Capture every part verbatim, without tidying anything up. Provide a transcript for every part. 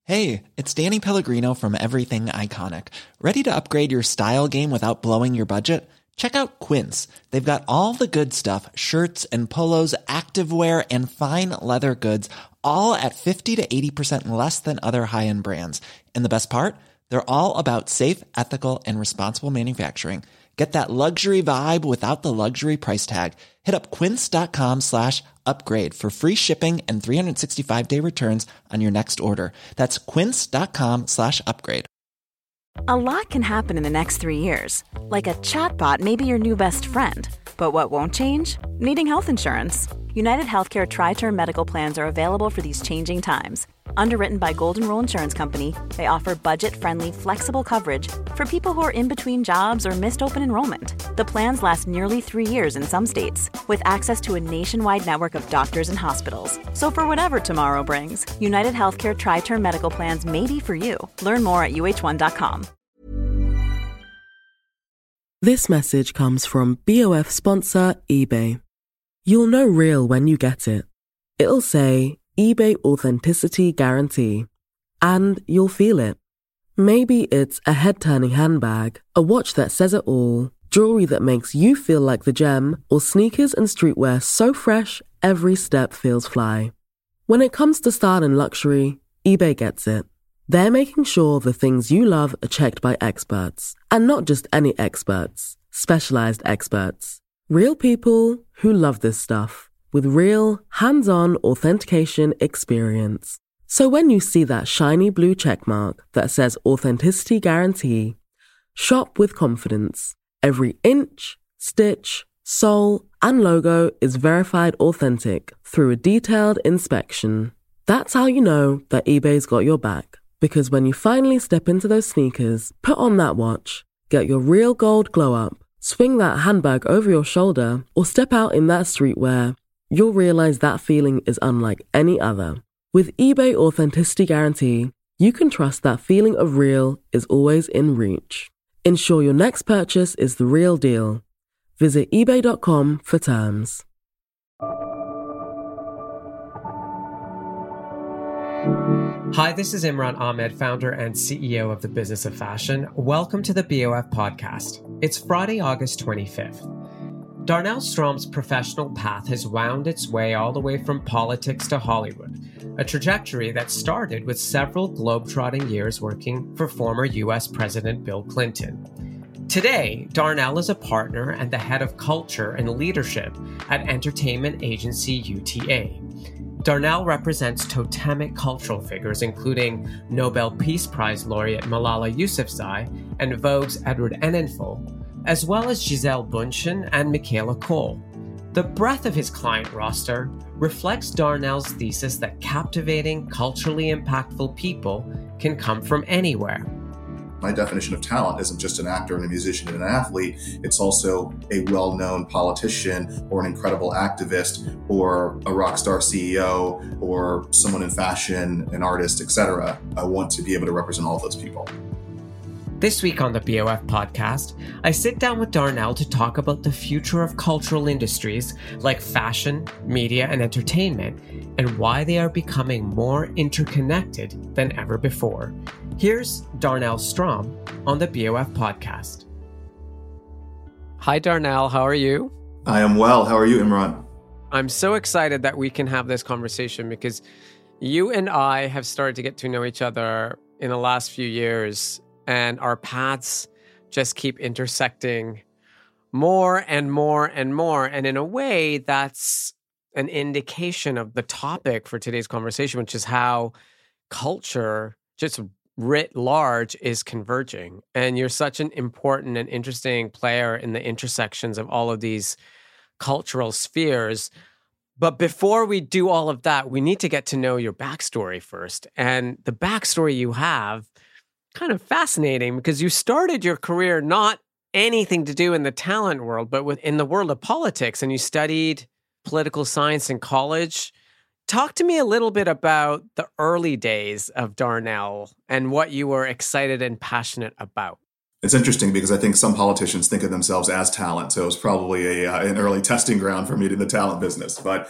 Hey, it's Danny Pellegrino from Everything Iconic. Ready to upgrade your style game without blowing your budget? Check out Quince. They've got all the good stuff, shirts and polos, activewear, and fine leather goods, all at fifty to eighty percent less than other high-end brands. And the best part? They're all about safe, ethical, and responsible manufacturing. Get that luxury vibe without the luxury price tag. Hit up quince.com slash upgrade for free shipping and three sixty-five day returns on your next order. That's quince.com slash upgrade. A lot can happen in the next three years. Like a chatbot may be your new best friend. But what won't change? Needing health insurance. United Healthcare Tri-Term Medical Plans are available for these changing times. Underwritten by Golden Rule Insurance Company, they offer budget-friendly, flexible coverage for people who are in between jobs or missed open enrollment. The plans last nearly three years in some states, with access to a nationwide network of doctors and hospitals. So for whatever tomorrow brings, United Healthcare Tri-Term Medical Plans may be for you. Learn more at U H one dot com. This message comes from B O F sponsor eBay. You'll know real when you get it. It'll say eBay Authenticity Guarantee. And you'll feel it. Maybe it's a head-turning handbag, a watch that says it all, jewelry that makes you feel like the gem, or sneakers and streetwear so fresh every step feels fly. When it comes to style and luxury, eBay gets it. They're making sure the things you love are checked by experts. And not just any experts, specialized experts. Real people who love this stuff, with real, hands-on authentication experience. So when you see that shiny blue checkmark that says Authenticity Guarantee, shop with confidence. Every inch, stitch, sole, and logo is verified authentic through a detailed inspection. That's how you know that eBay's got your back. Because when you finally step into those sneakers, put on that watch, get your real gold glow up, swing that handbag over your shoulder, or step out in that streetwear, you'll realize that feeling is unlike any other. With eBay Authenticity Guarantee, you can trust that feeling of real is always in reach. Ensure your next purchase is the real deal. Visit ebay dot com for terms. Hi, this is Imran Ahmed, founder and C E O of the Business of Fashion. Welcome to the B O F podcast. It's Friday, August twenty-fifth. Darnell Strom's professional path has wound its way all the way from politics to Hollywood, a trajectory that started with several globetrotting years working for former U S President Bill Clinton. Today, Darnell is a partner and the head of culture and leadership at entertainment agency U T A. Darnell represents totemic cultural figures including Nobel Peace Prize laureate Malala Yousafzai and Vogue's Edward Enninful, as well as Gisele Bündchen and Michaela Coel. The breadth of his client roster reflects Darnell's thesis that captivating, culturally impactful people can come from anywhere. My definition of talent isn't just an actor and a musician and an athlete. It's also a well-known politician or an incredible activist or a rock star C E O or someone in fashion, an artist, et cetera. I want to be able to represent all of those people. This week on the B O F podcast, I sit down with Darnell to talk about the future of cultural industries like fashion, media, and entertainment, and why they are becoming more interconnected than ever before. Here's Darnell Strom on the B O F podcast. Hi, Darnell. How are you? I am well. How are you, Imran? I'm so excited that we can have this conversation because you and I have started to get to know each other in the last few years, and our paths just keep intersecting more and more and more. And in a way, that's an indication of the topic for today's conversation, which is how culture, just writ large, is converging. And you're such an important and interesting player in the intersections of all of these cultural spheres. But before we do all of that, we need to get to know your backstory first. And the backstory you have, kind of fascinating because you started your career not anything to do in the talent world, but within the world of politics, and you studied political science in college. Talk to me a little bit about the early days of Darnell and what you were excited and passionate about. It's interesting because I think some politicians think of themselves as talent, so it was probably a, uh, an early testing ground for me in the talent business. But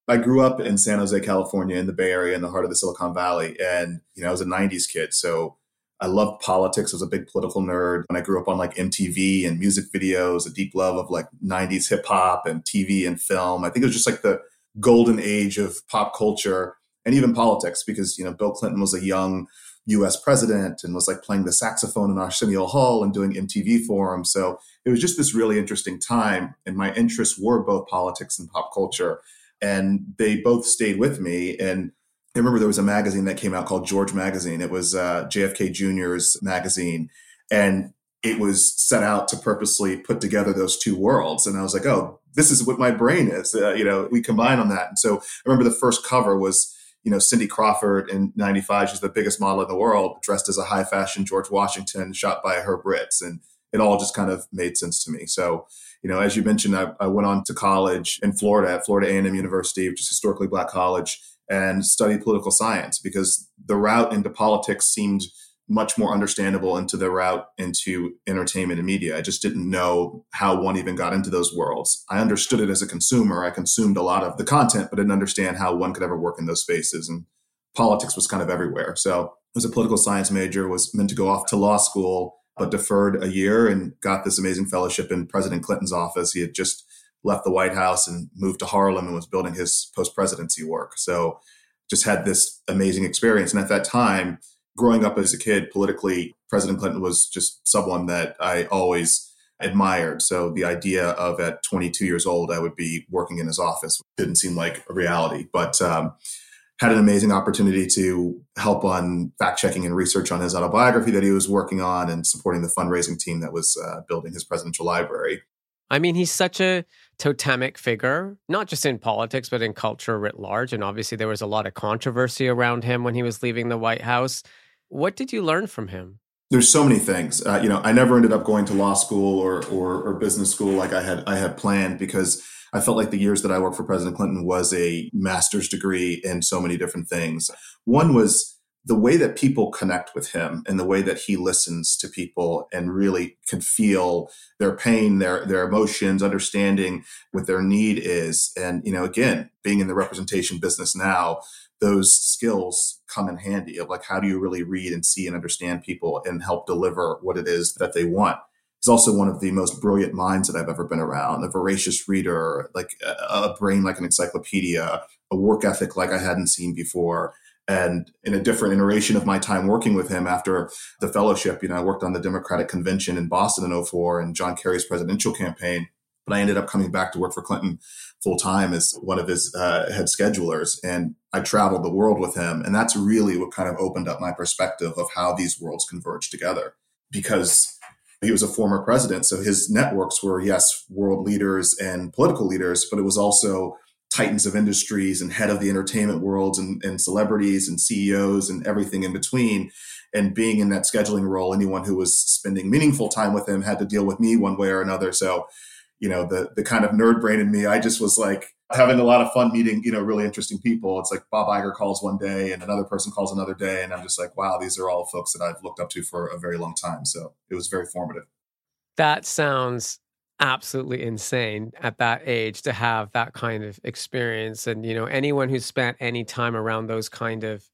I grew up in San Jose, California, in the Bay Area, in the heart of the Silicon Valley. And, you know, I was a nineties kid. So I loved politics. I was a big political nerd. And I grew up on like M T V and music videos, a deep love of like nineties hip hop and T V and film. I think it was just like the golden age of pop culture and even politics, because, you know, Bill Clinton was a young U S president and was like playing the saxophone in Arsenio Hall and doing M T V forums. So it was just this really interesting time. And my interests were both politics and pop culture. And they both stayed with me. And I remember there was a magazine that came out called George Magazine. It was uh, J F K Junior's magazine. And it was set out to purposely put together those two worlds. And I was like, oh, this is what my brain is. Uh, you know, we combine on that. And so I remember the first cover was, you know, Cindy Crawford in ninety-five. She's the biggest model in the world, dressed as a high fashion George Washington, shot by Herb Ritts. And it all just kind of made sense to me. So, you know, as you mentioned, I, I went on to college in Florida at Florida A and M University, which is a historically Black college, and studied political science because the route into politics seemed much more understandable into the route into entertainment and media. I just didn't know how one even got into those worlds. I understood it as a consumer. I consumed a lot of the content, but didn't understand how one could ever work in those spaces. And politics was kind of everywhere. So I was a political science major, was meant to go off to law school, but deferred a year and got this amazing fellowship in President Clinton's office. He had just left the White House and moved to Harlem and was building his post-presidency work. So just had this amazing experience. And at that time, growing up as a kid, politically, President Clinton was just someone that I always admired. So the idea of at twenty-two years old, I would be working in his office didn't seem like a reality, but um, had an amazing opportunity to help on fact-checking and research on his autobiography that he was working on and supporting the fundraising team that was uh, building his presidential library. I mean, he's such a totemic figure, not just in politics, but in culture writ large. And obviously there was a lot of controversy around him when he was leaving the White House. What did you learn from him? There's so many things. Uh, you know, I never ended up going to law school or, or or business school like I had I had planned because I felt like the years that I worked for President Clinton was a master's degree in so many different things. One was the way that people connect with him and the way that he listens to people and really can feel their pain, their their emotions, understanding what their need is. And, you know, again, being in the representation business now, those skills come in handy of like, how do you really read and see and understand people and help deliver what it is that they want? He's also one of the most brilliant minds that I've ever been around, a voracious reader, like a, a brain like an encyclopedia, a work ethic like I hadn't seen before. And in a different iteration of my time working with him after the fellowship, you know, I worked on the Democratic Convention in Boston in oh four and John Kerry's presidential campaign. But I ended up coming back to work for Clinton full time as one of his uh, head schedulers. And I traveled the world with him. And that's really what kind of opened up my perspective of how these worlds converge together. Because he was a former president. So his networks were, yes, world leaders and political leaders, but it was also titans of industries and head of the entertainment worlds and, and celebrities and C E Os and everything in between. And being in that scheduling role, anyone who was spending meaningful time with him had to deal with me one way or another. So, you know, the the kind of nerd brain in me, I just was like having a lot of fun meeting, you know, really interesting people. It's like Bob Iger calls one day and another person calls another day. And I'm just like, wow, these are all folks that I've looked up to for a very long time. So it was very formative. That sounds absolutely insane at that age to have that kind of experience. And, you know, anyone who's spent any time around those kind of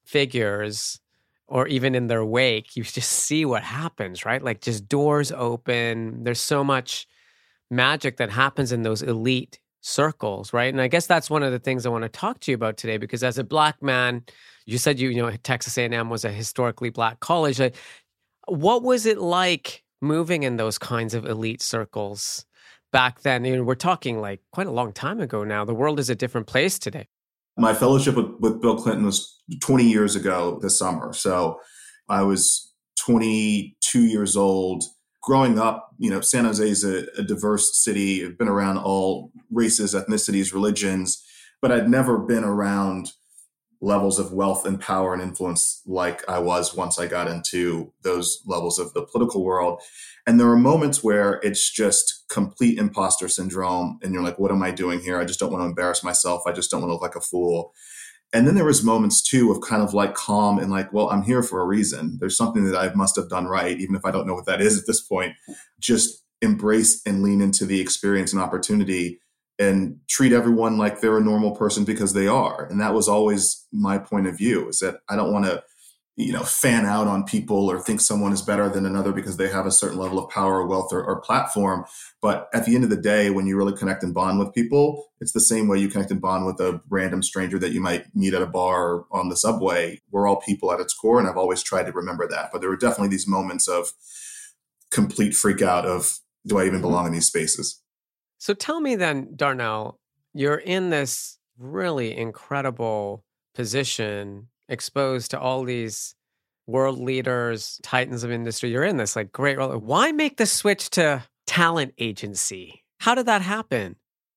figures or even in their wake, you just see what happens, right? Like just doors open. There's so much magic that happens in those elite circles, right? And I guess that's one of the things I want to talk to you about today, because as a Black man, you said you, you know, Texas A and M was a historically Black college. Like, what was it like moving in those kinds of elite circles back then? You know, we're talking like quite a long time ago now. The world is a different place today. My fellowship with, with Bill Clinton was twenty years ago this summer. So I was twenty-two years old. Growing up, you know, San Jose is a, a diverse city. I've been around all races, ethnicities, religions, but I'd never been around levels of wealth and power and influence like I was once I got into those levels of the political world. And there are moments where it's just complete imposter syndrome. And you're like, what am I doing here? I just don't want to embarrass myself. I just don't want to look like a fool. And then there was moments too of kind of like calm and like, well, I'm here for a reason. There's something that I must have done right, even if I don't know what that is at this point. Just embrace and lean into the experience and opportunity and treat everyone like they're a normal person because they are. And that was always my point of view, is that I don't want to, you know, fan out on people or think someone is better than another because they have a certain level of power or wealth or, or platform. But at the end of the day, when you really connect and bond with people, it's the same way you connect and bond with a random stranger that you might meet at a bar or on the subway. We're all people at its core. And I've always tried to remember that. But there were definitely these moments of complete freak out of, do I even belong in these spaces? So tell me then, Darnell, you're in this really incredible position, exposed to all these world leaders, titans of industry. You're in this like great role. Why make the switch to talent agency? How did that happen?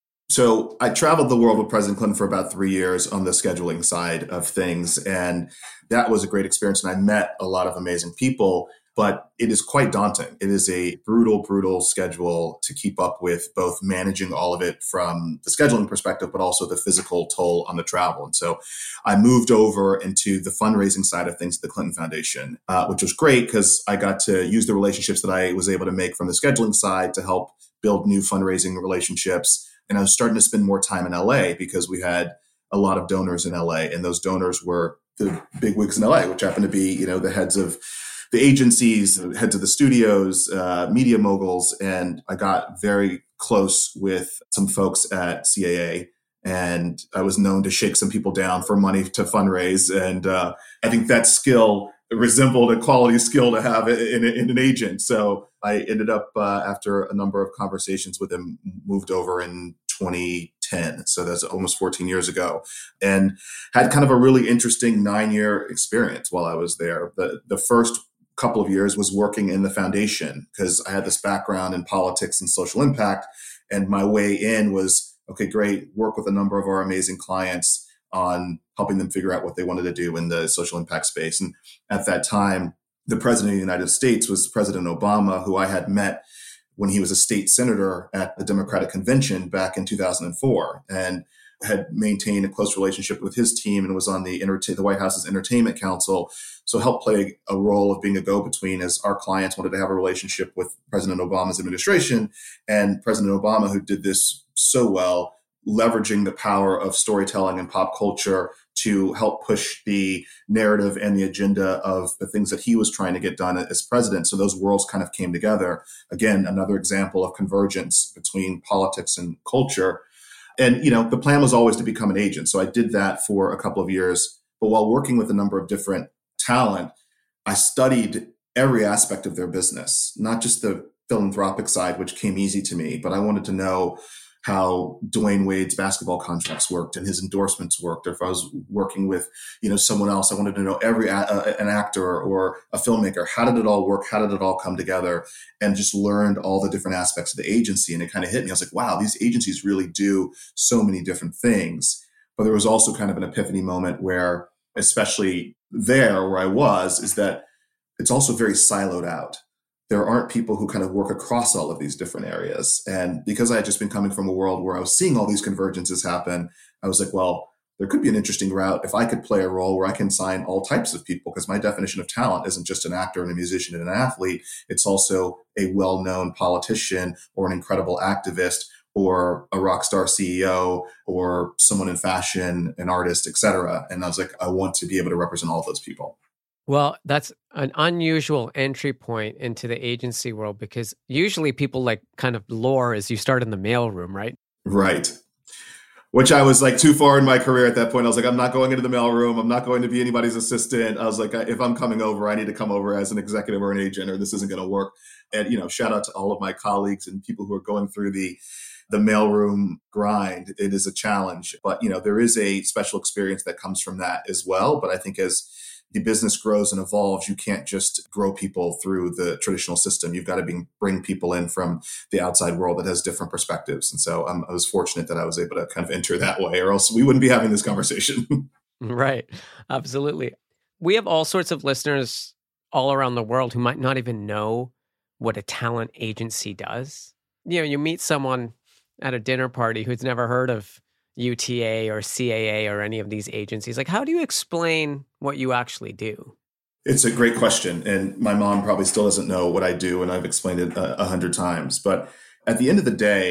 So I traveled the world with President Clinton for about three years on the scheduling side of things. And that was a great experience. And I met a lot of amazing people, but it is quite daunting. It is a brutal, brutal schedule to keep up with, both managing all of it from the scheduling perspective, but also the physical toll on the travel. And so I moved over into the fundraising side of things at the Clinton Foundation, uh, which was great because I got to use the relationships that I was able to make from the scheduling side to help build new fundraising relationships. And I was starting to spend more time in L A because we had a lot of donors in L A, and those donors were the big wigs in L A, which happened to be, you know, the heads of the agencies, heads of the studios, uh, media moguls. And I got very close with some folks at C A A. And I was known to shake some people down for money to fundraise. And uh, I think that skill resembled a quality skill to have in, in an agent. So I ended up, uh, after a number of conversations with him, moved over in twenty ten. So that's almost fourteen years ago, and had kind of a really interesting nine-year experience while I was there. The, the first couple of years was working in the foundation because I had this background in politics and social impact. And my way in was, okay, great, work with a number of our amazing clients on helping them figure out what they wanted to do in the social impact space. And at that time, the president of the United States was President Obama, who I had met when he was a state senator at the Democratic Convention back in two thousand four. And had maintained a close relationship with his team and was on the, entertain- the White House's Entertainment Council. So helped play a role of being a go-between as our clients wanted to have a relationship with President Obama's administration. And President Obama, who did this so well, leveraging the power of storytelling and pop culture to help push the narrative and the agenda of the things that he was trying to get done as president. So those worlds kind of came together. Again, another example of convergence between politics and culture. And, you know, the plan was always to become an agent. So I did that for a couple of years. But while working with a number of different talent, I studied every aspect of their business, not just the philanthropic side, which came easy to me, but I wanted to know how Dwayne Wade's basketball contracts worked and his endorsements worked. Or if I was working with, you know, someone else, I wanted to know every a- an actor or a filmmaker. How did it all work? How did it all come together? And just learned all the different aspects of the agency. And it kind of hit me. I was like, wow, these agencies really do so many different things. But there was also kind of an epiphany moment where, especially there where I was, is that it's also very siloed out. There aren't people who kind of work across all of these different areas. And because I had just been coming from a world where I was seeing all these convergences happen, I was like, well, there could be an interesting route if I could play a role where I can sign all types of people, because my definition of talent isn't just an actor and a musician and an athlete. It's also a well-known politician or an incredible activist or a rock star C E O or someone in fashion, an artist, et cetera. And I was like, I want to be able to represent all of those people. Well, that's an unusual entry point into the agency world, because usually people like kind of lore as you start in the mailroom, right? Right. Which I was like too far in my career at that point. I was like, I'm not going into the mailroom. I'm not going to be anybody's assistant. I was like, if I'm coming over, I need to come over as an executive or an agent, or this isn't going to work. And, you know, shout out to all of my colleagues and people who are going through the the mailroom grind. It is a challenge, but, you know, there is a special experience that comes from that as well. But I think as the business grows and evolves, you can't just grow people through the traditional system. You've got to be, bring people in from the outside world that has different perspectives. And so um, I was fortunate that I was able to kind of enter that way, or else we wouldn't be having this conversation. Right. Absolutely. We have all sorts of listeners all around the world who might not even know what a talent agency does. You know, you meet someone at a dinner party who's never heard of U T A or C A A or any of these agencies. Like, how do you explain what you actually do? It's a great question. And my mom probably still doesn't know what I do, and I've explained it a, a hundred times. But at the end of the day,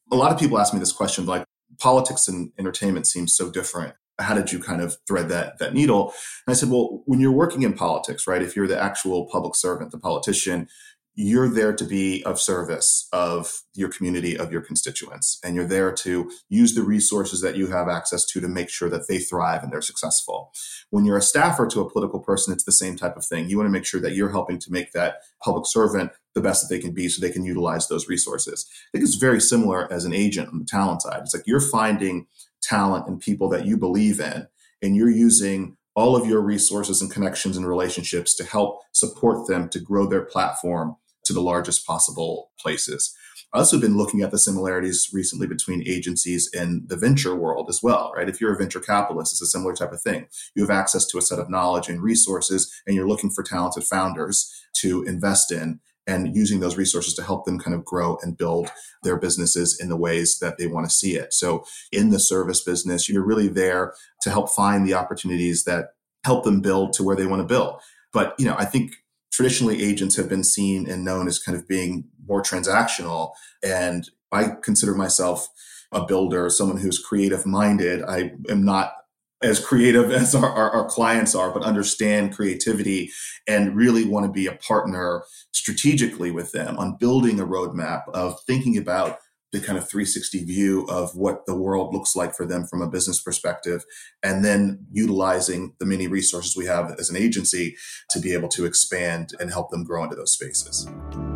a lot of people ask me this question, like, politics and entertainment seems so different. How did you kind of thread that that needle? And I said, well, when you're working in politics, right, if you're the actual public servant, the politician, you're there to be of service of your community, of your constituents. And you're there to use the resources that you have access to to make sure that they thrive and they're successful. When you're a staffer to a political person, it's the same type of thing. You want to make sure that you're helping to make that public servant the best that they can be so they can utilize those resources. I think it's very similar as an agent on the talent side. It's like you're finding talent and people that you believe in, and you're using all of your resources and connections and relationships to help support them to grow their platform to the largest possible places. I've also been looking at the similarities recently between agencies and the venture world as well, right? If you're a venture capitalist, it's a similar type of thing. You have access to a set of knowledge and resources, and you're looking for talented founders to invest in and using those resources to help them kind of grow and build their businesses in the ways that they want to see it. So in the service business, you're really there to help find the opportunities that help them build to where they want to build. But, you know, I think traditionally agents have been seen and known as kind of being more transactional. And I consider myself a builder, someone who's creative minded. I am not as creative as our, our, our clients are, but understand creativity and really want to be a partner strategically with them on building a roadmap of thinking about the kind of three sixty view of what the world looks like for them from a business perspective, and then utilizing the many resources we have as an agency to be able to expand and help them grow into those spaces.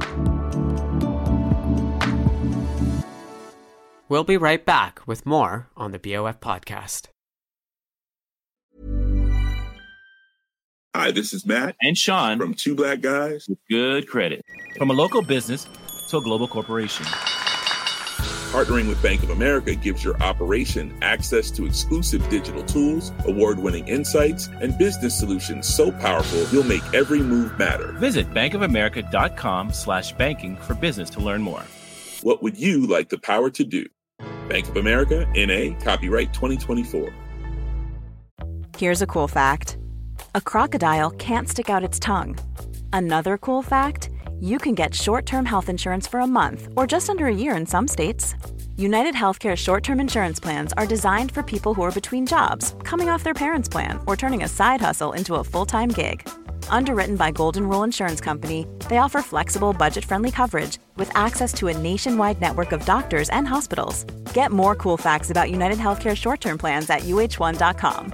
We'll be right back with more on the B O F podcast. Hi, this is Matt and Sean from Two Black Guys with Good Credit. From a local business to a global corporation, partnering with Bank of America gives your operation access to exclusive digital tools, award-winning insights, and business solutions so powerful you'll make every move matter. Visit bankofamerica.com slash banking for business to learn more. What would you like the power to do? Bank of America, N A, copyright twenty twenty-four. Here's a cool fact. A crocodile can't stick out its tongue. Another cool fact, you can get short-term health insurance for a month or just under a year in some states. United Healthcare short-term insurance plans are designed for people who are between jobs, coming off their parents' plan, or turning a side hustle into a full-time gig. Underwritten by Golden Rule Insurance Company, they offer flexible, budget-friendly coverage with access to a nationwide network of doctors and hospitals. Get more cool facts about United Healthcare short-term plans at U H one dot com.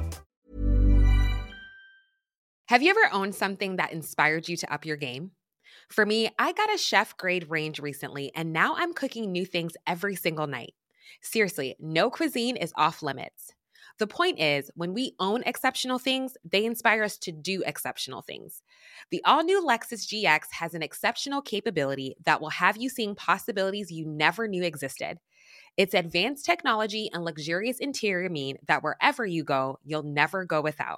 Have you ever owned something that inspired you to up your game? For me, I got a chef-grade range recently, and now I'm cooking new things every single night. Seriously, no cuisine is off limits. The point is, when we own exceptional things, they inspire us to do exceptional things. The all-new Lexus G X has an exceptional capability that will have you seeing possibilities you never knew existed. Its advanced technology and luxurious interior mean that wherever you go, you'll never go without.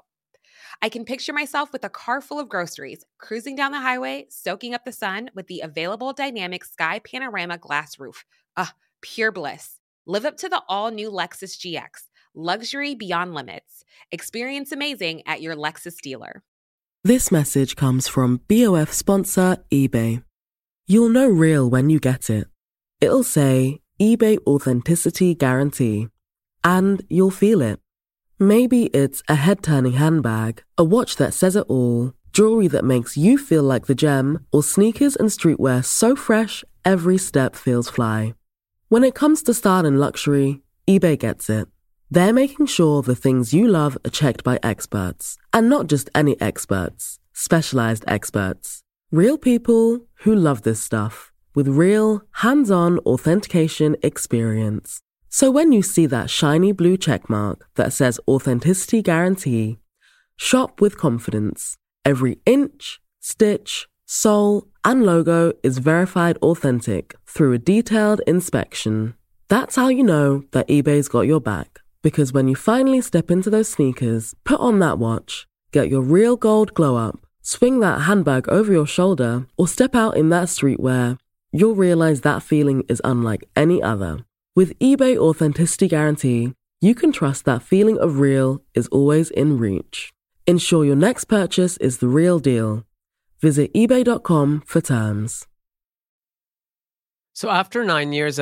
I can picture myself with a car full of groceries, cruising down the highway, soaking up the sun with the available dynamic sky panorama glass roof. Ah, pure bliss. Live up to the all-new Lexus G X. Luxury beyond limits. Experience amazing at your Lexus dealer. This message comes from B O F sponsor eBay. You'll know real when you get it. It'll say eBay Authenticity Guarantee. And you'll feel it. Maybe it's a head-turning handbag, a watch that says it all, jewelry that makes you feel like the gem, or sneakers and streetwear so fresh, every step feels fly. When it comes to style and luxury, eBay gets it. They're making sure the things you love are checked by experts. And not just any experts, specialized experts. Real people who love this stuff, with real, hands-on authentication experience. So when you see that shiny blue checkmark that says Authenticity Guarantee, shop with confidence. Every inch, stitch, sole, and logo is verified authentic through a detailed inspection. That's how you know that eBay's got your back. Because when you finally step into those sneakers, put on that watch, get your real gold glow up, swing that handbag over your shoulder, or step out in that streetwear, you'll realize that feeling is unlike any other. With eBay Authenticity Guarantee, you can trust that feeling of real is always in reach. Ensure your next purchase is the real deal. Visit ebay dot com for terms. So after nine years at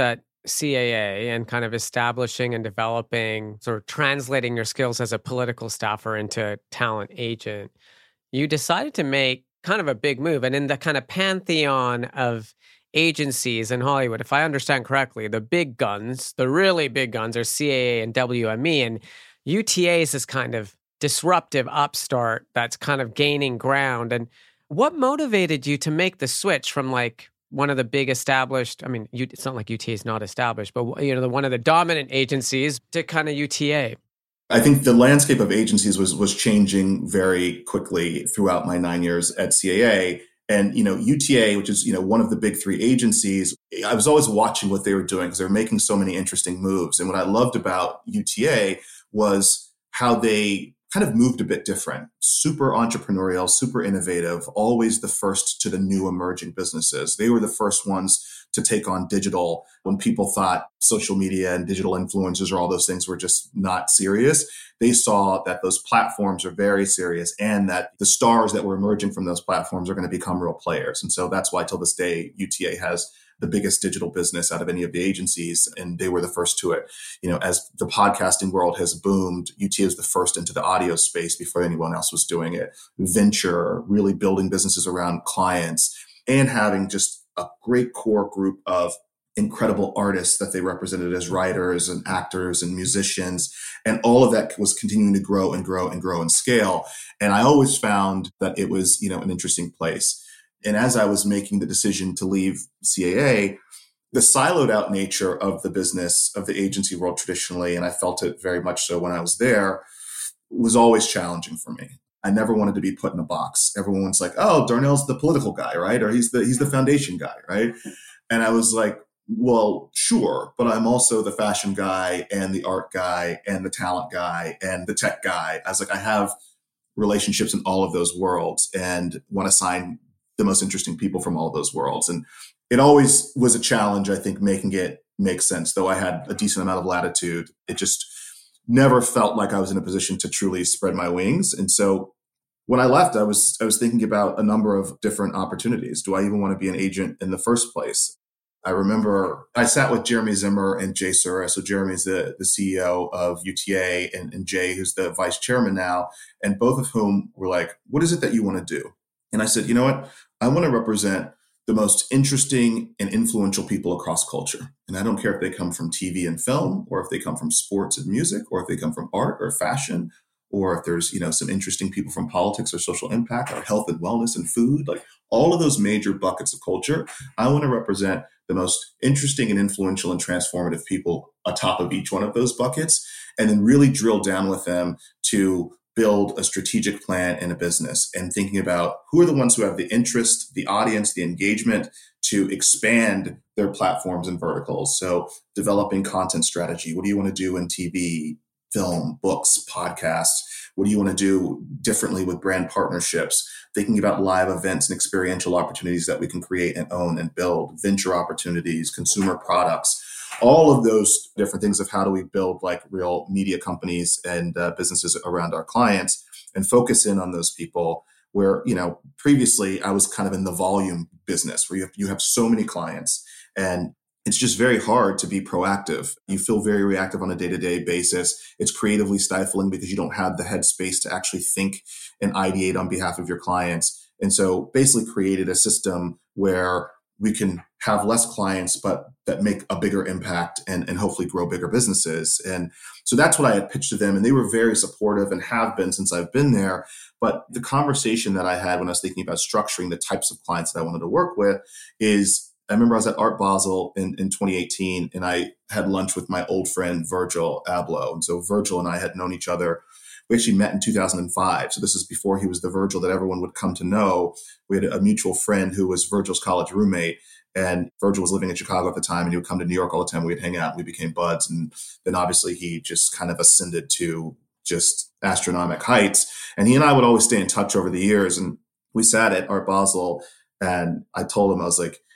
C A A and kind of establishing and developing, sort of translating your skills as a political staffer into talent agent, you decided to make kind of a big move. And in the kind of pantheon of agencies in Hollywood, if I understand correctly, the big guns, the really big guns are C A A and W M E. And U T A is this kind of disruptive upstart that's kind of gaining ground. And what motivated you to make the switch from like one of the big established, I mean, it's not like U T A is not established, but you know, the, one of the dominant agencies to kind of U T A? I think the landscape of agencies was was changing very quickly throughout my nine years at C A A. And, you know, U T A, which is, you know, one of the big three agencies, I was always watching what they were doing because they were making so many interesting moves. And what I loved about U T A was how they kind of moved a bit different, super entrepreneurial, super innovative, always the first to the new emerging businesses. They were the first ones to take on digital when people thought social media and digital influencers or all those things were just not serious. They saw that those platforms are very serious and that the stars that were emerging from those platforms are going to become real players. And so that's why till this day, U T A has the biggest digital business out of any of the agencies. And they were the first to it. You know, as the podcasting world has boomed, U T A is the first into the audio space before anyone else was doing it. Venture, really building businesses around clients and having just a great core group of incredible artists that they represented as writers and actors and musicians. And all of that was continuing to grow and grow and grow and scale. And I always found that it was, you know, an interesting place. And as I was making the decision to leave C A A, the siloed out nature of the business, of the agency world traditionally, and I felt it very much so when I was there, was always challenging for me. I never wanted to be put in a box. Everyone's like, oh, Darnell's the political guy, right? Or he's the he's the foundation guy, right? And I was like, well, sure, but I'm also the fashion guy and the art guy and the talent guy and the tech guy. I was like, I have relationships in all of those worlds and want to sign the most interesting people from all of those worlds. And it always was a challenge, I think, making it make sense. Though I had a decent amount of latitude, it just never felt like I was in a position to truly spread my wings. And so when I left, I was I was thinking about a number of different opportunities. Do I even want to be an agent in the first place? I remember I sat with Jeremy Zimmer and Jay Sura. So Jeremy's the, the C E O of U T A and, and Jay, who's the vice chairman now, and both of whom were like, what is it that you want to do? And I said, you know what? I want to represent the most interesting and influential people across culture. And I don't care if they come from T V and film, or if they come from sports and music, or if they come from art or fashion, or if there's, you know, some interesting people from politics or social impact or health and wellness and food, like all of those major buckets of culture. I want to represent the most interesting and influential and transformative people atop of each one of those buckets, and then really drill down with them to build a strategic plan in a business and thinking about who are the ones who have the interest, the audience, the engagement to expand their platforms and verticals. So developing content strategy. What do you want to do in T V, film, books, podcasts? What do you want to do differently with brand partnerships? Thinking about live events and experiential opportunities that we can create and own and build, venture opportunities, consumer products, all of those different things of how do we build like real media companies and uh, businesses around our clients and focus in on those people where, you know, previously I was kind of in the volume business where you have, you have so many clients and it's just very hard to be proactive. You feel very reactive on a day-to-day basis. It's creatively stifling because you don't have the headspace to actually think and ideate on behalf of your clients. And so basically created a system where we can have less clients, but that make a bigger impact and, and hopefully grow bigger businesses. And so that's what I had pitched to them. And they were very supportive and have been since I've been there. But the conversation that I had when I was thinking about structuring the types of clients that I wanted to work with is, I remember I was at Art Basel in, in twenty eighteen, and I had lunch with my old friend, Virgil Abloh. And so Virgil and I had known each other. We actually met in two thousand five. So this is before he was the Virgil that everyone would come to know. We had a mutual friend who was Virgil's college roommate. And Virgil was living in Chicago at the time, and he would come to New York all the time. We'd hang out and we became buds. And then obviously he just kind of ascended to just astronomical heights. And he and I would always stay in touch over the years. And we sat at Art Basel, and I told him, I was like,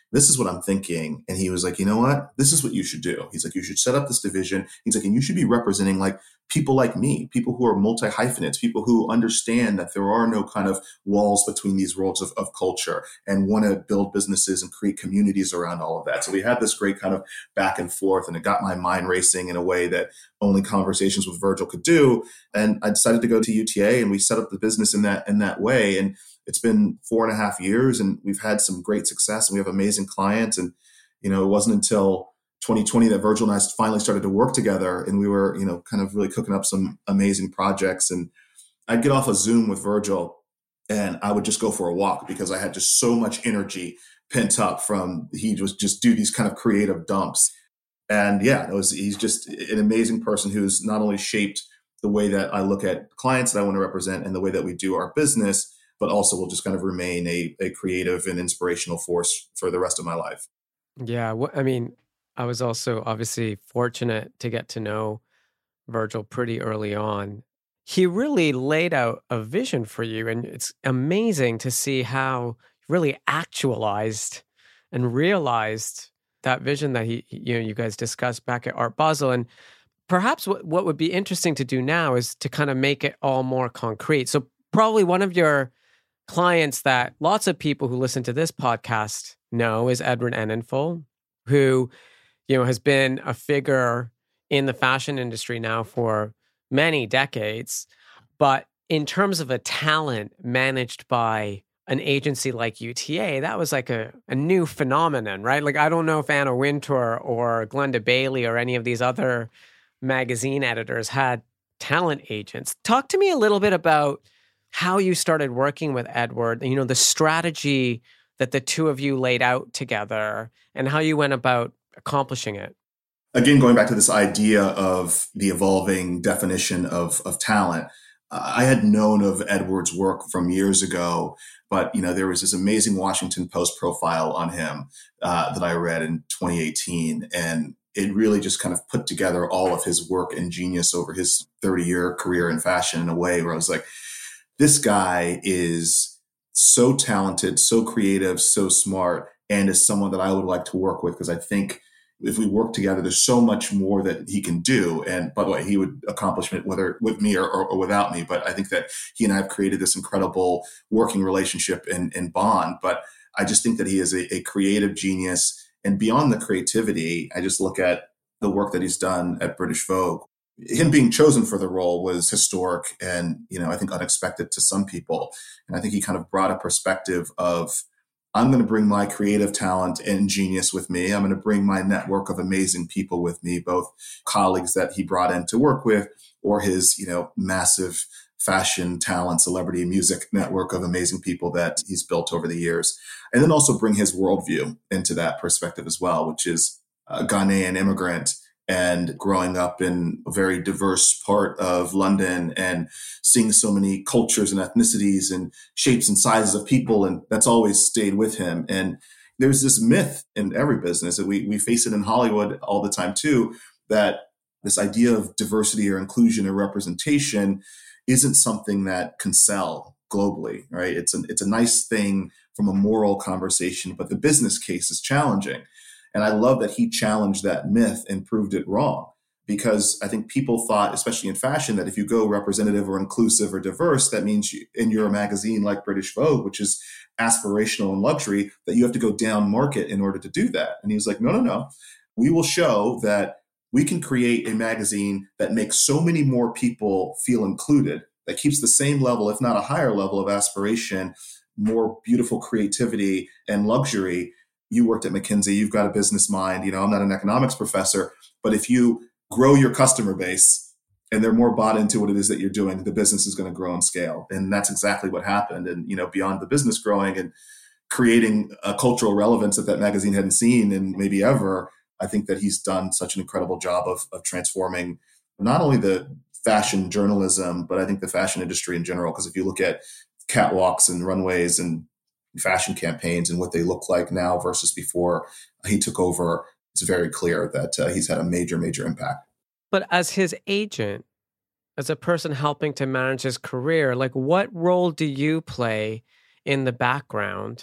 this is what I'm thinking. And he was like, you know what? This is what you should do. He's like, you should set up this division. He's like, and you should be representing like people like me, people who are multi-hyphenates, people who understand that there are no kind of walls between these worlds of, of culture and want to build businesses and create communities around all of that. So we had this great kind of back and forth, and it got my mind racing in a way that only conversations with Virgil could do. And I decided to go to U T A, and we set up the business in that, in that way. And it's been four and a half years, and we've had some great success, and we have amazing clients. And, you know, it wasn't until twenty twenty that Virgil and I finally started to work together, and we were, you know, kind of really cooking up some amazing projects. And I'd get off a Zoom with Virgil, and I would just go for a walk because I had just so much energy pent up from, he was just do these kind of creative dumps. And yeah, it was, he's just an amazing person who's not only shaped the way that I look at clients that I want to represent and the way that we do our business, but also will just kind of remain a, a creative and inspirational force for the rest of my life. Yeah. Well, I mean, I was also obviously fortunate to get to know Virgil pretty early on. He really laid out a vision for you, and it's amazing to see how he really actualized and realized that vision that he, you know, you guys discussed back at Art Basel. And perhaps what, what would be interesting to do now is to kind of make it all more concrete. So probably one of your clients that lots of people who listen to this podcast know is Edward Enninful, who, you know, has been a figure in the fashion industry now for many decades. But in terms of a talent managed by an agency like U T A, that was like a, a new phenomenon, right? Like, I don't know if Anna Wintour or Glenda Bailey or any of these other magazine editors had talent agents. Talk to me a little bit about how you started working with Edward, you know, the strategy that the two of you laid out together and how you went about accomplishing it. Again, going back to this idea of the evolving definition of, of talent, uh, I had known of Edward's work from years ago, but, you know, there was this amazing Washington Post profile on him uh, that I read in twenty eighteen. And it really just kind of put together all of his work and genius over his thirty-year career in fashion in a way where I was like, this guy is so talented, so creative, so smart, and is someone that I would like to work with, because I think if we work together, there's so much more that he can do. And by the way, he would accomplish it whether with me or, or, or without me. But I think that he and I have created this incredible working relationship and, and bond. But I just think that he is a, a creative genius. And beyond the creativity, I just look at the work that he's done at British Vogue. Him being chosen for the role was historic and, you know, I think unexpected to some people. And I think he kind of brought a perspective of, I'm going to bring my creative talent and genius with me. I'm going to bring my network of amazing people with me, both colleagues that he brought in to work with or his, you know, massive fashion talent, celebrity music network of amazing people that he's built over the years. And then also bring his worldview into that perspective as well, which is a Ghanaian immigrant and growing up in a very diverse part of London and seeing so many cultures and ethnicities and shapes and sizes of people. And that's always stayed with him. And there's this myth in every business that we, we face it in Hollywood all the time too, that this idea of diversity or inclusion or representation isn't something that can sell globally, right? It's a, it's a nice thing from a moral conversation, but the business case is challenging. And I love that he challenged that myth and proved it wrong, because I think people thought, especially in fashion, that if you go representative or inclusive or diverse, that means you, and you're a magazine like British Vogue, which is aspirational and luxury, that you have to go down market in order to do that. And he was like, no, no, no. We will show that we can create a magazine that makes so many more people feel included, that keeps the same level, if not a higher level of aspiration, more beautiful creativity and luxury. You worked at McKinsey, you've got a business mind. You know, I'm not an economics professor, but if you grow your customer base and they're more bought into what it is that you're doing, the business is going to grow and scale. And that's exactly what happened. And, you know, beyond the business growing and creating a cultural relevance that that magazine hadn't seen in maybe ever, I think that he's done such an incredible job of, of transforming not only the fashion journalism, but I think the fashion industry in general. Because if you look at catwalks and runways and fashion campaigns and what they look like now versus before he took over, it's very clear that uh, he's had a major, major impact. But as his agent, as a person helping to manage his career, like what role do you play in the background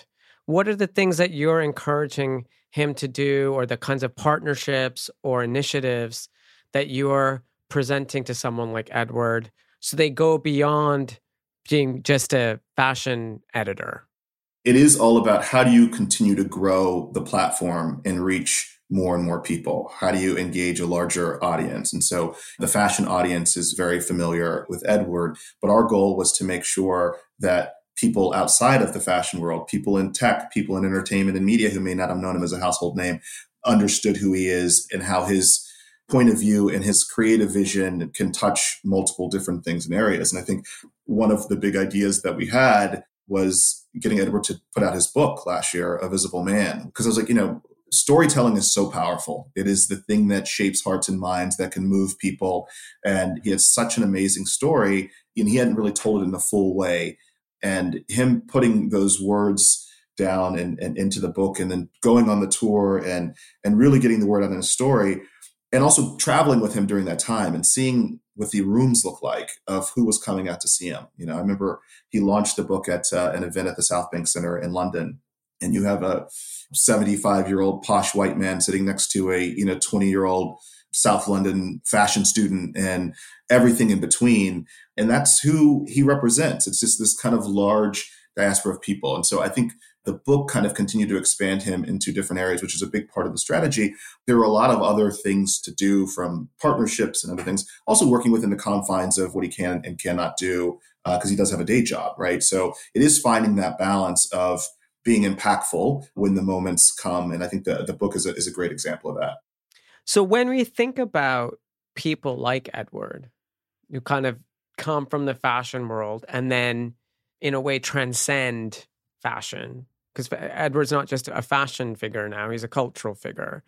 What are the things that you're encouraging him to do, or the kinds of partnerships or initiatives that you're presenting to someone like Edward so they go beyond being just a fashion editor? It is all about how do you continue to grow the platform and reach more and more people? How do you engage a larger audience? And so the fashion audience is very familiar with Edward, but our goal was to make sure that people outside of the fashion world, people in tech, people in entertainment and media who may not have known him as a household name, understood who he is and how his point of view and his creative vision can touch multiple different things and areas. And I think one of the big ideas that we had was getting Edward to put out his book last year, A Visible Man, because I was like, you know, storytelling is so powerful. It is the thing that shapes hearts and minds, that can move people. And he has such an amazing story, and he hadn't really told it in a full way. And him putting those words down and, and into the book, and then going on the tour and and really getting the word out in a story, and also traveling with him during that time and seeing what the rooms look like of who was coming out to see him. You know, I remember he launched the book at uh, an event at the South Bank Center in London, and you have a seventy-five-year-old posh white man sitting next to a, you know, twenty-year-old South London fashion student and everything in between. And that's who he represents. It's just this kind of large diaspora of people. And so I think the book kind of continued to expand him into different areas, which is a big part of the strategy. There were a lot of other things to do, from partnerships and other things, also working within the confines of what he can and cannot do, because uh, he does have a day job, right? So it is finding that balance of being impactful when the moments come. And I think the, the book is a, is a great example of that. So when we think about people like Edward, who kind of come from the fashion world and then in a way transcend fashion, because Edward's not just a fashion figure now, he's a cultural figure.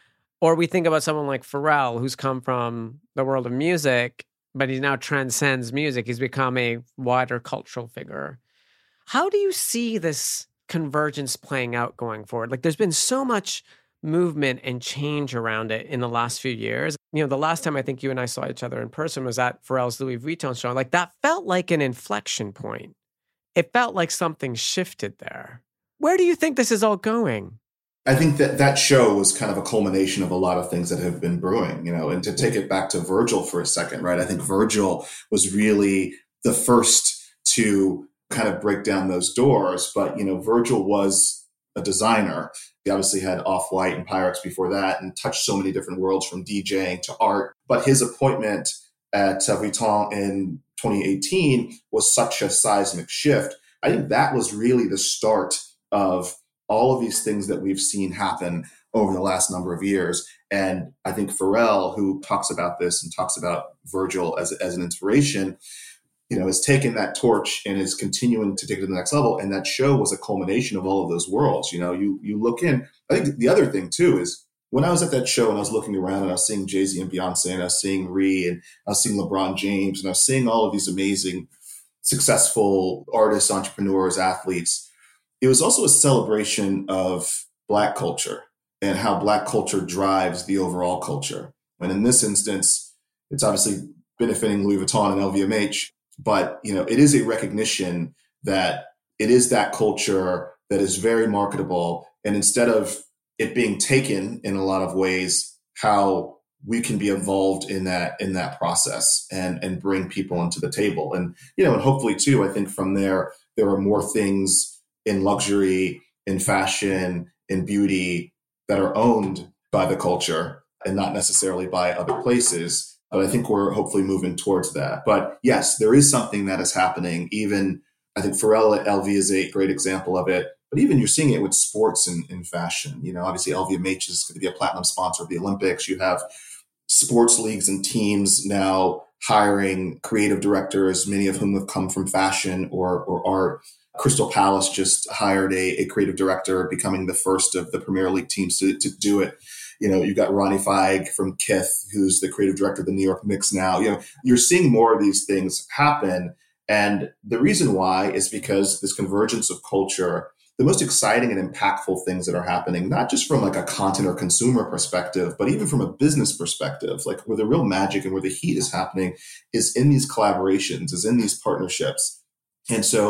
Or we think about someone like Pharrell, who's come from the world of music, but he now transcends music. He's become a wider cultural figure. How do you see this convergence playing out going forward? Like, there's been so much movement and change around it in the last few years. You know, the last time I think you and I saw each other in person was at Pharrell's Louis Vuitton show. Like, that felt like an inflection point. It felt like something shifted there. Where do you think this is all going? I think that that show was kind of a culmination of a lot of things that have been brewing, you know, and to take it back to Virgil for a second, right? I think Virgil was really the first to kind of break down those doors. But, you know, Virgil was a designer. He obviously had Off-White and Pyrex before that and touched so many different worlds, from DJing to art. But his appointment at Vuitton in twenty eighteen was such a seismic shift. I think that was really the start of all of these things that we've seen happen over the last number of years. And I think Pharrell, who talks about this and talks about Virgil as, as an inspiration, you know, has taken that torch and is continuing to take it to the next level. And that show was a culmination of all of those worlds. You know, you you look in, I think the other thing too is when I was at that show and I was looking around and I was seeing Jay-Z and Beyonce and I was seeing Ree and I was seeing LeBron James and I was seeing all of these amazing, successful artists, entrepreneurs, athletes. It was also a celebration of Black culture and how Black culture drives the overall culture. And in this instance, it's obviously benefiting Louis Vuitton and L V M H, but you know, it is a recognition that it is that culture that is very marketable. And instead of it being taken in a lot of ways, how we can be involved in that in that process and and bring people into the table. And you know, and hopefully too, I think from there there are more things in luxury, in fashion, in beauty that are owned by the culture and not necessarily by other places. But I think we're hopefully moving towards that. But yes, there is something that is happening. Even I think Pharrell at L V is a great example of it. But even you're seeing it with sports and, and fashion. You know, obviously L V M H is going to be a platinum sponsor of the Olympics. You have sports leagues and teams now hiring creative directors, many of whom have come from fashion or, or art. Crystal Palace just hired a, a creative director, becoming the first of the Premier League teams to, to do it. You know, you've got Ronnie Feig from Kith, who's the creative director of the New York Knicks now. You know, you're seeing more of these things happen. And the reason why is because this convergence of culture, the most exciting and impactful things that are happening, not just from like a content or consumer perspective, but even from a business perspective, like where the real magic and where the heat is happening is in these collaborations, is in these partnerships. And so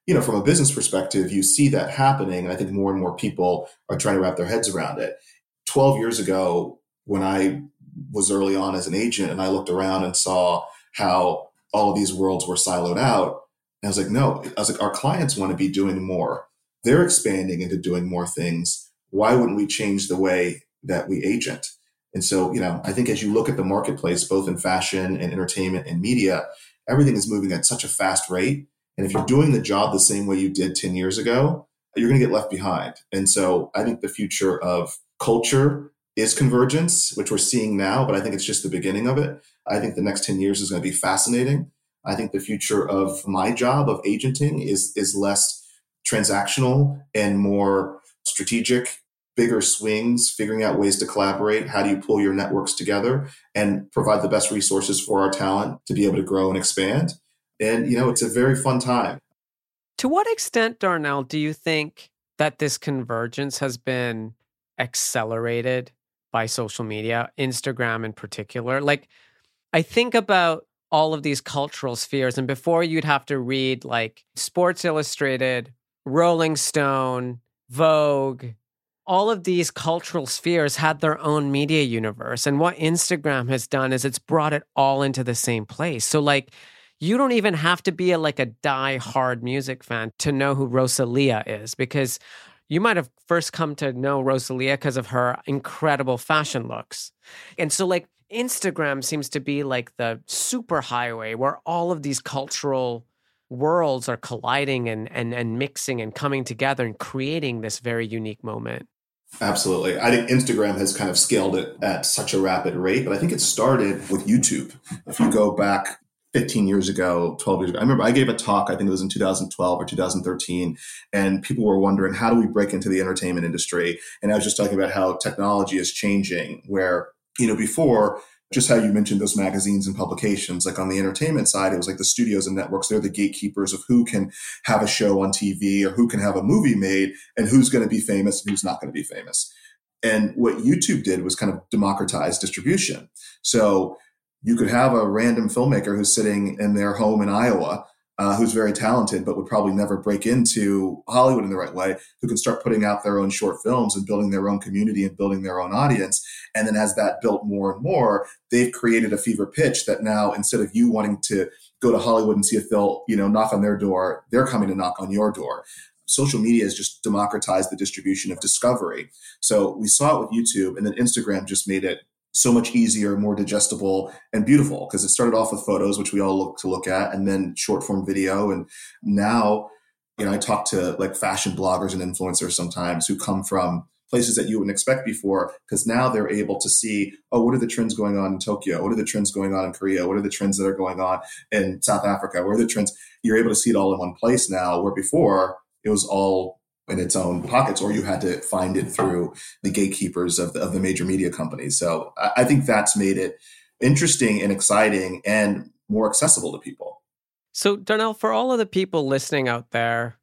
you know, from a business perspective, you see that happening. And I think more and more people are trying to wrap their heads around it. twelve years ago, when I was early on as an agent and I looked around and saw how all of these worlds were siloed out, and I was like, no, I was like, our clients want to be doing more. They're expanding into doing more things. Why wouldn't we change the way that we agent? And so, you know, I think as you look at the marketplace, both in fashion and entertainment and media, everything is moving at such a fast rate. And if you're doing the job the same way you did ten years ago, you're going to get left behind. And so I think the future of culture is convergence, which we're seeing now, but I think it's just the beginning of it. I think the next ten years is going to be fascinating. I think the future of my job of agenting is, is less transactional and more strategic, bigger swings, figuring out ways to collaborate. How do you pull your networks together and provide the best resources for our talent to be able to grow and expand? And, you know, it's a very fun time. To what extent, Darnell, do you think that this convergence has been accelerated by social media, Instagram in particular? Like, I think about all of these cultural spheres, and before you'd have to read like Sports Illustrated, Rolling Stone, Vogue, all of these cultural spheres had their own media universe. And what Instagram has done is it's brought it all into the same place. So like, you don't even have to be a, like a die-hard music fan to know who Rosalia is, because you might have first come to know Rosalia because of her incredible fashion looks. And so like Instagram seems to be like the super highway where all of these cultural worlds are colliding and, and, and mixing and coming together and creating this very unique moment. Absolutely. I think Instagram has kind of scaled it at such a rapid rate, but I think it started with YouTube. If you go back fifteen years ago, twelve years ago, I remember I gave a talk, I think it was in two thousand twelve or two thousand thirteen, and people were wondering, how do we break into the entertainment industry? And I was just talking about how technology is changing, where, you know, before, just how you mentioned those magazines and publications, like on the entertainment side, it was like the studios and networks, they're the gatekeepers of who can have a show on T V or who can have a movie made and who's going to be famous and who's not going to be famous. And what YouTube did was kind of democratize distribution. So you could have a random filmmaker who's sitting in their home in Iowa, uh, who's very talented, but would probably never break into Hollywood in the right way, who can start putting out their own short films and building their own community and building their own audience. And then as that built more and more, they've created a fever pitch that now, instead of you wanting to go to Hollywood and see a film, you know, knock on their door, they're coming to knock on your door. Social media has just democratized the distribution of discovery. So we saw it with YouTube, and then Instagram just made it so much easier, more digestible and beautiful, because it started off with photos, which we all look to look at, and then short form video. And now, you know, I talk to like fashion bloggers and influencers sometimes who come from places that you wouldn't expect before, because now they're able to see, oh, what are the trends going on in Tokyo? What are the trends going on in Korea? What are the trends that are going on in South Africa? What are the trends? You're able to see it all in one place now, where before it was all in its own pockets, or you had to find it through the gatekeepers of the, of the major media companies. So I, I think that's made it interesting and exciting and more accessible to people. So Darnell, for all of the people listening out there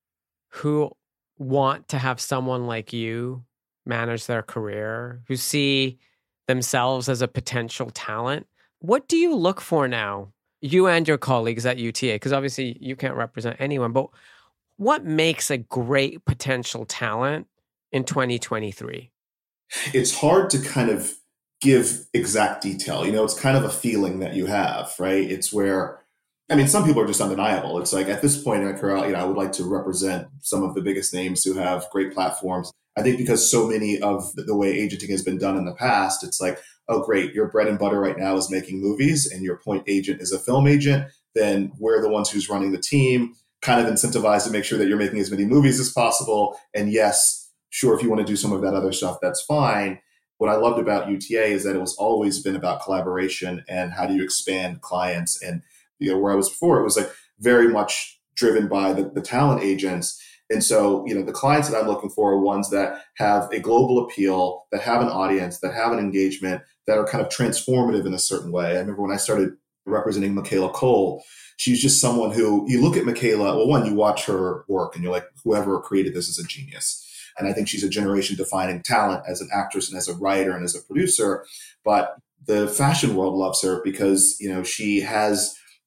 who want to have someone like you manage their career, who see themselves as a potential talent, what do you look for now, you and your colleagues at U T A? Because obviously you can't represent anyone, but what makes a great potential talent in twenty twenty-three? It's hard to kind of give exact detail. You know, it's kind of a feeling that you have, right? It's where, I mean, some people are just undeniable. It's like at this point in my career, you know, I would like to represent some of the biggest names who have great platforms. I think because so many of the, the way agenting has been done in the past, it's like, oh, great, your bread and butter right now is making movies and your point agent is a film agent. Then we're the ones who's running the team, kind of incentivized to make sure that you're making as many movies as possible. And yes, sure, if you want to do some of that other stuff, that's fine. What I loved about U T A is that it was always been about collaboration and how do you expand clients. And, you know, where I was before, it was like very much driven by the, the talent agents. And so, you know, the clients that I'm looking for are ones that have a global appeal, that have an audience, that have an engagement, that are kind of transformative in a certain way. I remember when I started representing Michaela Cole, she's just someone who, you look at Michaela, well, one, you watch her work and you're like, whoever created this is a genius. And I think she's a generation defining talent as an actress and as a writer and as a producer. But the fashion world loves her because, you know, she has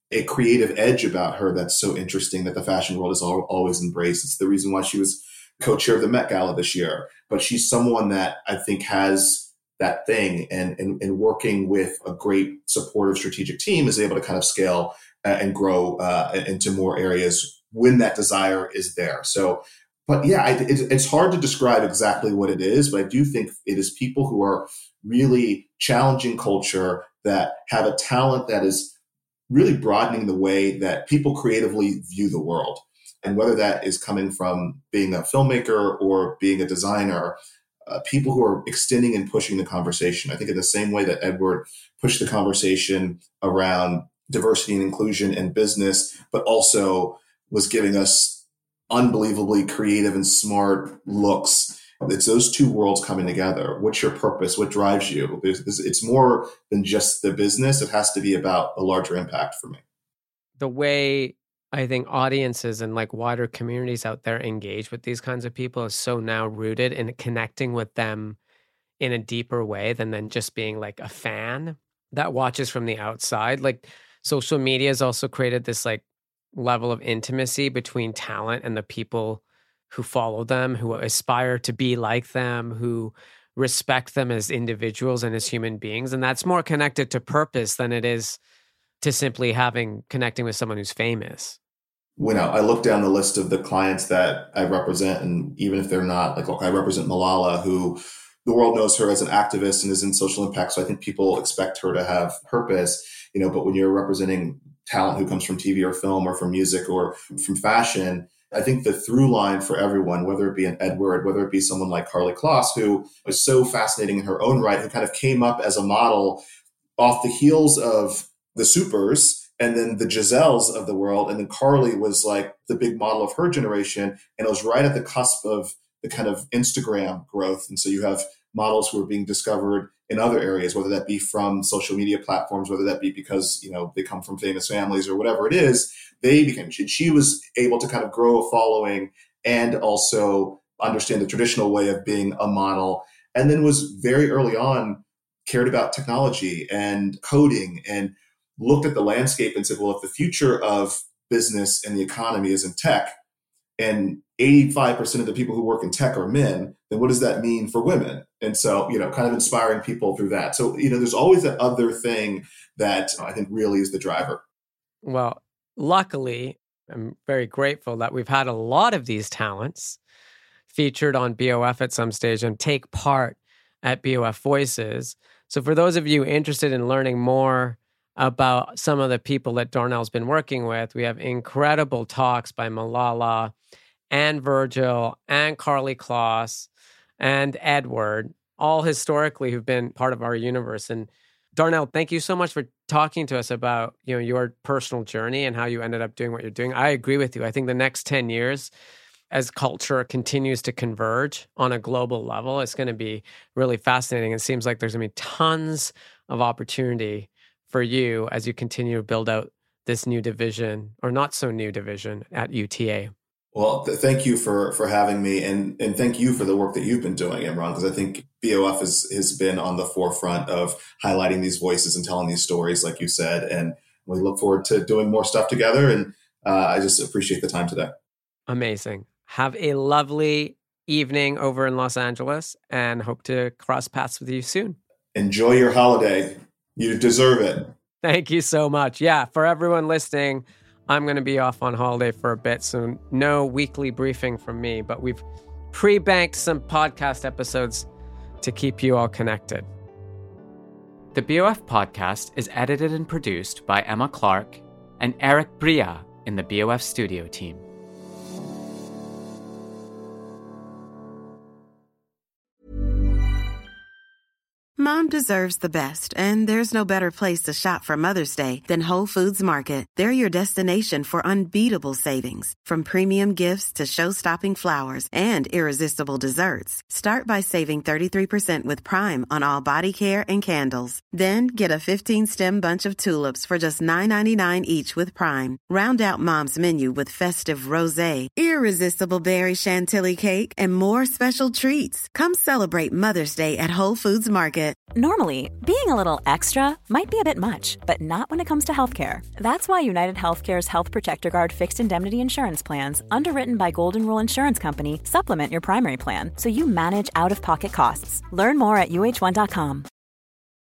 a creative edge about her that's so interesting that the fashion world has al- always embraced. It's the reason why she was co-chair of the Met Gala this year. But she's someone that I think has that thing, and, and, and working with a great supportive strategic team is able to kind of scale uh, and grow uh, into more areas when that desire is there. So, but yeah, I, it, it's hard to describe exactly what it is, but I do think it is people who are really challenging culture, that have a talent that is really broadening the way that people creatively view the world. And whether that is coming from being a filmmaker or being a designer, uh, people who are extending and pushing the conversation. I think in the same way that Edward pushed the conversation around diversity and inclusion in business, but also was giving us unbelievably creative and smart looks. It's those two worlds coming together. What's your purpose? What drives you? There's, it's more than just the business. It has to be about a larger impact for me. The way I think audiences and like wider communities out there engage with these kinds of people is so now rooted in connecting with them in a deeper way than than just being like a fan that watches from the outside. Like social media has also created this like level of intimacy between talent and the people who follow them, who aspire to be like them, who respect them as individuals and as human beings. And that's more connected to purpose than it is to simply having connecting with someone who's famous. When I look down the list of the clients that I represent, and even if they're not, like I represent Malala, who the world knows her as an activist and is in social impact. So I think people expect her to have purpose, you know, but when you're representing talent who comes from T V or film or from music or from fashion, I think the through line for everyone, whether it be an Edward, whether it be someone like Karlie Kloss, who was so fascinating in her own right, who kind of came up as a model off the heels of the Supers and then the Giselles of the world. And then Karlie was like the big model of her generation. And it was right at the cusp of the kind of Instagram growth. And so you have models who are being discovered in other areas, whether that be from social media platforms, whether that be because, you know, they come from famous families or whatever it is, they became, she, she was able to kind of grow a following and also understand the traditional way of being a model. And then was very early on cared about technology and coding and looked at the landscape and said, well, if the future of business and the economy is in tech and eighty-five percent of the people who work in tech are men, then what does that mean for women? And so, you know, kind of inspiring people through that. So, you know, there's always that other thing that I think really is the driver. Well, luckily, I'm very grateful that we've had a lot of these talents featured on B O F at some stage and take part at B O F Voices. So for those of you interested in learning more about some of the people that Darnell's been working with, we have incredible talks by Malala and Virgil and Karlie Kloss and Edward, all historically who've been part of our universe. And Darnell, thank you so much for talking to us about, you know, your personal journey and how you ended up doing what you're doing. I agree with you. I think the next ten years, as culture continues to converge on a global level, it's going to be really fascinating. It seems like there's going to be tons of opportunity for you as you continue to build out this new division, or not so new division, at U T A. Well, th- thank you for for having me, and and thank you for the work that you've been doing, Imran, because I think B O F has, has been on the forefront of highlighting these voices and telling these stories, like you said, and we look forward to doing more stuff together, and uh, I just appreciate the time today. Amazing. Have a lovely evening over in Los Angeles, and hope to cross paths with you soon. Enjoy your holiday. You deserve it. Thank you so much. Yeah, for everyone listening, I'm going to be off on holiday for a bit, so no weekly briefing from me, but we've pre-banked some podcast episodes to keep you all connected. The B O F podcast is edited and produced by Emma Clark and Eric Bria in the B O F studio team. Mom deserves the best, and there's no better place to shop for Mother's Day than Whole Foods Market. They're your destination for unbeatable savings, from premium gifts to show-stopping flowers and irresistible desserts. Start by saving thirty-three percent with Prime on all body care and candles. Then get a fifteen-stem bunch of tulips for just nine ninety-nine each with Prime. Round out Mom's menu with festive rosé, irresistible berry chantilly cake, and more special treats. Come celebrate Mother's Day at Whole Foods Market. Normally, being a little extra might be a bit much, but not when it comes to healthcare. That's why United Healthcare's Health Protector Guard fixed indemnity insurance plans, underwritten by Golden Rule Insurance Company, supplement your primary plan so you manage out-of-pocket costs. Learn more at U H one dot com.